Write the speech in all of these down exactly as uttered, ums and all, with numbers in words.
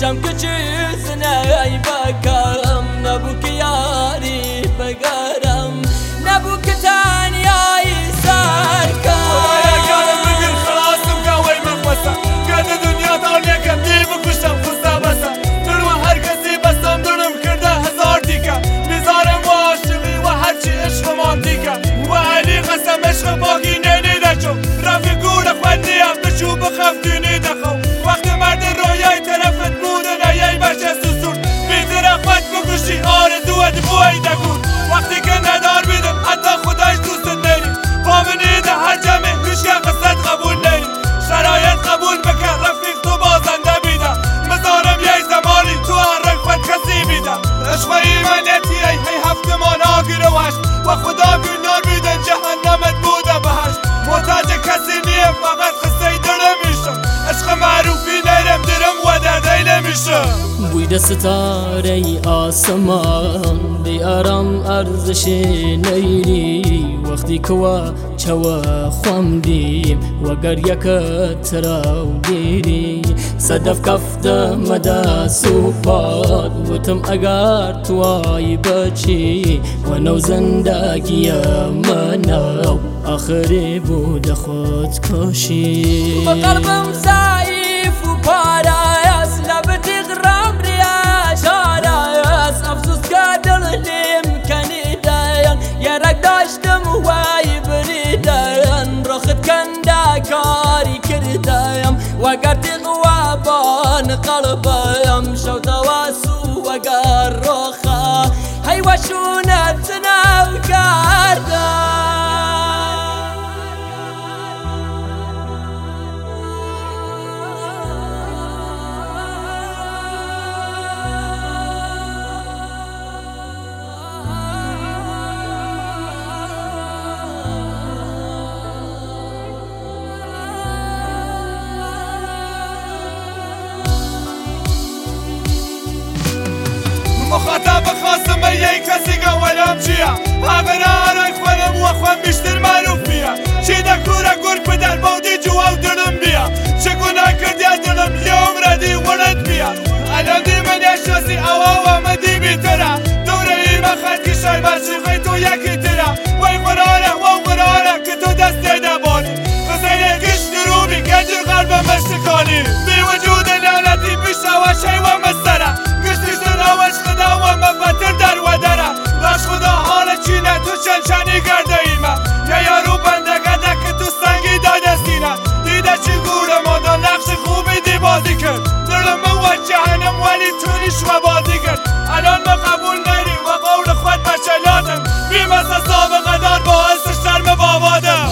پیشم کچیزنه ای بکرم نبو که یاری بگرم نبو که تنیایی سر خدایا گرم بگیر خلاصم قوی مخوصم گرد دنیا دانیه کم دی بکشم خوسته بسم درم هر کسی بستم درم کرده هزار دیگه میزارم و عاشقی و هرچی عشق ماندیگه و علی قسم عشق باقی نینیده چون رفی گوره خوندیم بچو بخف دینیده خو وقت مرد رویای طرفت بوده نیای بچه سسون بیتر خود بکشی آرزوت بویده کن وقتی که ندار بیدم حتی خداش دوست نیری پامنیده هر جمعه کشکه قصد قبول نیری شرایط قبول بکن رفیق تو بازنده بیده مزارم یه زمانی تو هر خود کسی بیده عشق ایمانیتی ای هی هفت مان آگیر و هشت و خدا گلنار بیده جهنمت بوده بهشت محتاج کسی نیم فقط خسته دلم میشم عشق معروفی نیرم درم و دردی نمیشم بوی ستاره آسمان دیارم ارزش نیری وقتی که چوا خوام دیم و گریکت تراو دیری صدف کفت مدا سوپاد وتم اگر توای بچی و نو زندگی منو آخری بود خود کشی بقلبم ضعیف و پارایس لبت غرام ریاش آرایس افسوس که دل نمکنی داین یرک داشتم وای بریداین رخت کنده کاری کردایم وگر تقوى بان قلبم شو تواسو وگر رخا هی وشونت نو کردم مخاطب خواستم یه کسی که ولم چیه همه آرای خودم و خود بیشتر معروف بیا چی دکوره گرگ بدر بودی جواب دلم بیا چه گناه کردی از دلم یه عمره دی ولد بیا الان دی من اشتاسی او او مدی بیتره دوره ایمه خد که شای برشیقی تو یکی تره وی قراره و قراره که تو دست دیده بادی خسینه کشت روبی گجر قلب مشتکانی بی وجود لعنتی بیشه و شی و مستره و مبتر در و دره لاش خدا حال چینه تو شنشنی گرده ایمه یه یارو بندگه که تو سنگی داده سینه دیده چی گوره مادا نقش خوبی دی بازی کرد دلم موجهنم ولی تونیش و بازی کرد الان ما قبول نیری و قول خود بچلاتم بیمسه سابقه دار باعث شرم بابادم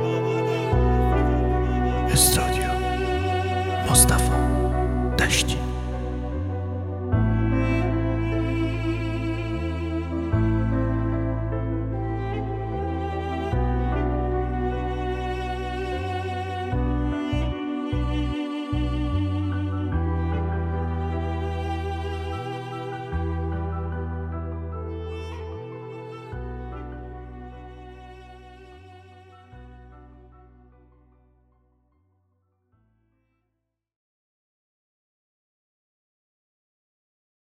استودیو مصطفی دشتی